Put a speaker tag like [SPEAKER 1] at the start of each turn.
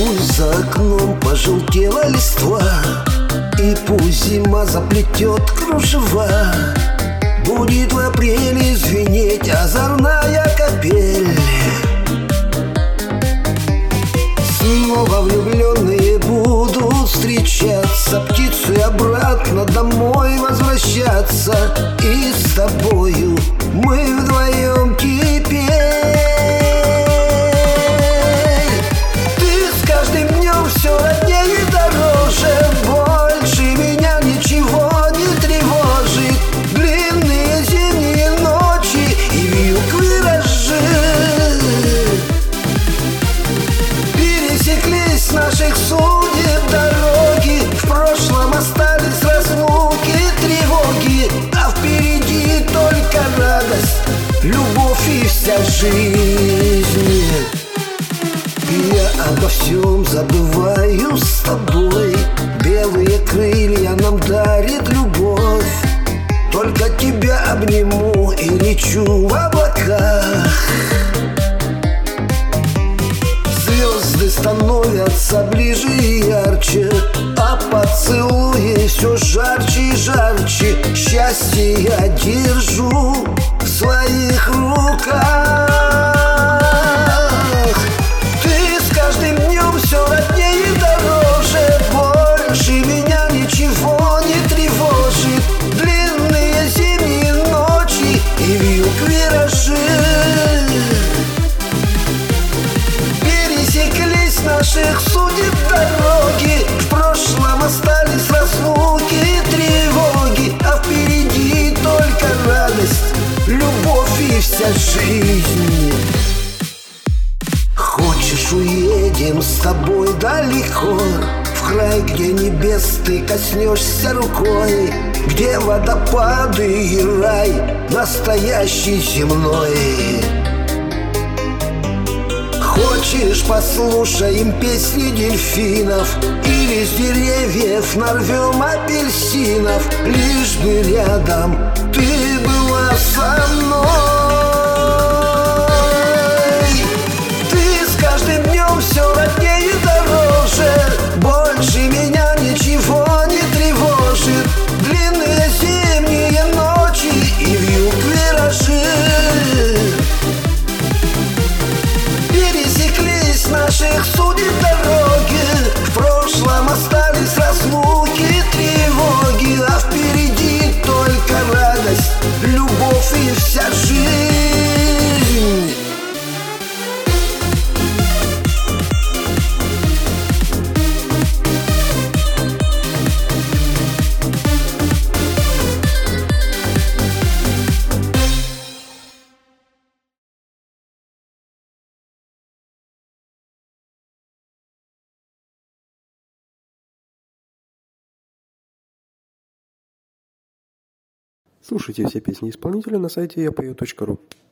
[SPEAKER 1] Пусть за окном пожелтела листва, и пусть зима заплетет кружева, будет в апреле звенеть озорная капель. Снова влюбленные будут встречаться, птицы обратно домой возвращаться, и с тобою мы вдвоем теперь. Ты с каждым днем все роднее и дороже, больше меня ничего не тревожит. Длинные зимние ночи и вьюг виражи пересеклись наших судеб дороги. В прошлом остались разлуки, тревоги, а впереди только радость, любовь и вся жизнь. И я обо всем забываю с тобой, белые крылья нам дарит любовь. Только тебя обниму и лечу в облаках. Звезды становятся ближе и ярче, а поцелуи все жарче и жарче. Счастье я держу в своих руках. Ты с каждым днем все роднее и дороже, больше меня ничего не тревожит. Длинные зимние ночи и вьюг виражи пересеклись наших судеб дороги. В прошлом остались разлуки и тревоги, а впереди только радость, любовь и вся жизнь. Хочешь, уедем с тобой далеко, в край, где небес ты коснешься рукой, где водопады и рай настоящий земной. Хочешь, послушаем песни дельфинов, или с деревьев нарвем апельсинов, лишь бы рядом ты была со мной. Ты с каждым днем все роднее и дороже, больше меня ничего не тревожит. Длинные зимние ночи и вьюг виражи пересеклись наших судеб дороги. В прошлом остались разлуки и тревоги, а впереди только радость, любовь и вся жизнь.
[SPEAKER 2] Слушайте все песни исполнителя на сайте yapою.ru.